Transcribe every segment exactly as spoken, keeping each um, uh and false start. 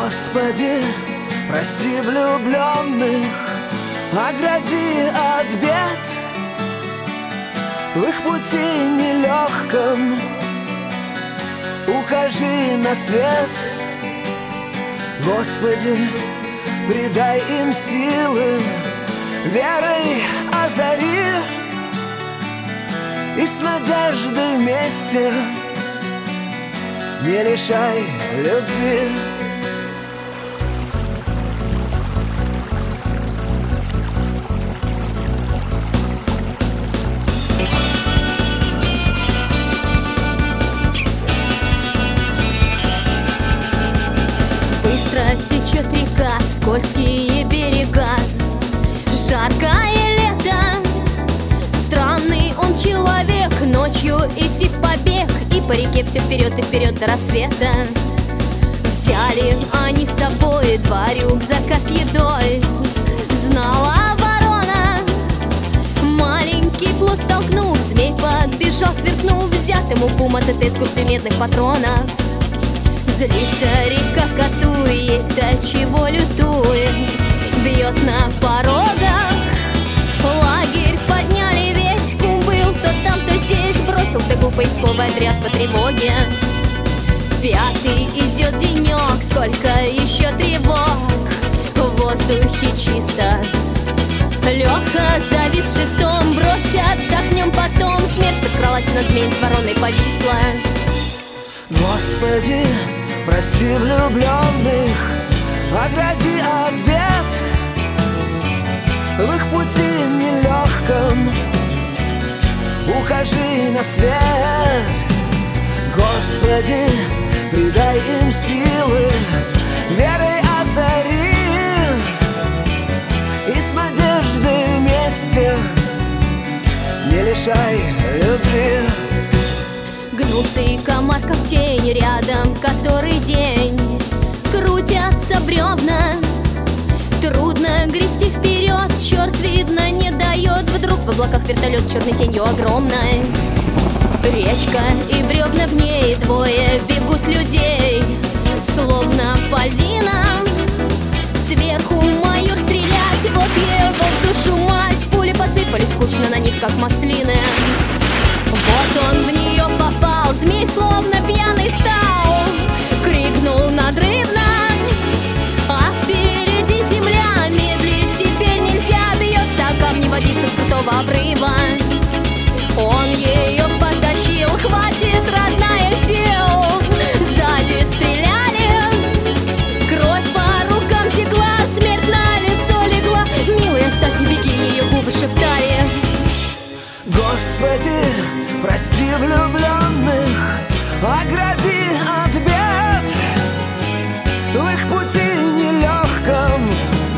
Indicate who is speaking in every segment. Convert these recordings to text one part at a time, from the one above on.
Speaker 1: Господи, прости влюбленных, огради от бед. В их пути нелегком укажи на свет. Господи, придай им силы, верой озари, и с надеждой вместе не лишай любви.
Speaker 2: Быстро течет река, скользкие берега, жаркое лето. Странный он человек, ночью идти в побег, и по реке все вперед и вперед до рассвета. Взяли они с собой два рюкзака с едой. Знала ворона, маленький плод толкнув, змей подбежал, сверкнув, взятому пума ТТ с куштей медных патронов. Злится река, катует, до чего лютует, бьет на порогах. Лагерь подняли весь, кум был то там, то здесь, бросил тыгу поисковый отряд по тревоге. Пятый идет денек, сколько еще тревог, в воздухе чисто. Леха завис шестом, брось, отдохнем потом. Смерть подкралась над змеем, с вороной повисла.
Speaker 1: Господи, прости влюбленных, огради от бед. В их пути нелегком укажи на свет. Господи, придай им силы, верой озари, и с надеждой вместе не лишай любви.
Speaker 2: Гнулся и комар, как тень, рядом который день крутятся бревна. Трудно грести вперед, черт, видно, не дает. Вдруг в облаках вертолет черной тенью огромной. Речка и бревна в ней, двое бегут людей, словно по льдинам. Сверху майор стрелять, вот его в душу мать. Пули посыпались скучно на них, как маслины. Вот он в нее попал, змей словно пьяный стал, крикнул надрывно, а впереди земля, медлить теперь нельзя, бьется о камни водица с крутого обрыва. Он ее потащил, хватит, родная, сил, сзади стреляли, кровь по рукам текла, смерть на лицо легла. Милый, оставь и беги, ее губы шептали.
Speaker 1: Господи, прости влюбленных, огради от бед. В их пути нелегком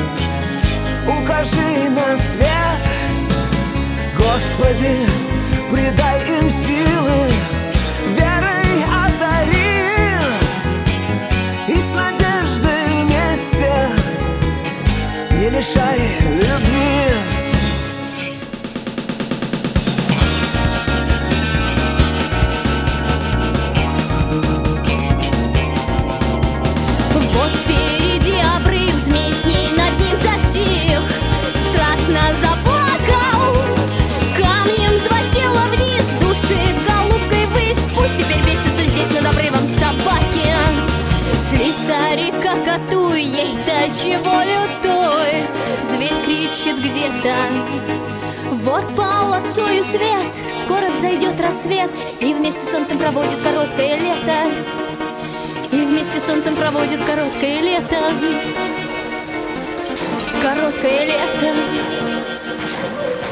Speaker 1: укажи на свет. Господи, придай им силы, верой озари, и с надеждой вместе не лишай любви.
Speaker 2: Страшно заплакал, камнем два тела вниз, души голубкой ввысь. Пусть теперь бесится здесь над обрывом собаки. Слится река, катуй, ей до чего лютой. Зверь кричит где-то, вот полосою свет. Скоро взойдет рассвет, и вместе с солнцем проводит короткое лето. И вместе с солнцем проводит короткое лето. Короткое лето.